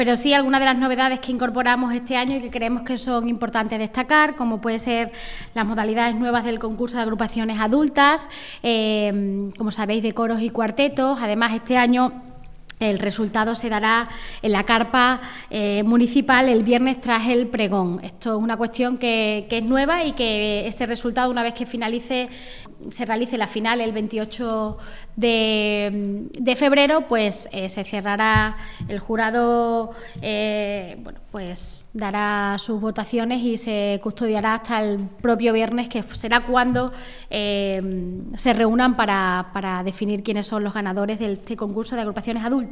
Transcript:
Pero sí algunas de las novedades que incorporamos este año y que creemos que son importantes destacar, como puede ser las modalidades nuevas del concurso de agrupaciones adultas, como sabéis, de coros y cuartetos. Además, este año el resultado se dará en la carpa municipal el viernes tras el pregón. Esto es una cuestión que es nueva y que ese resultado, una vez que se realice la final el 28 de febrero, pues se cerrará, el jurado pues dará sus votaciones y se custodiará hasta el propio viernes, que será cuando se reúnan para definir quiénes son los ganadores de este concurso de agrupaciones adultas.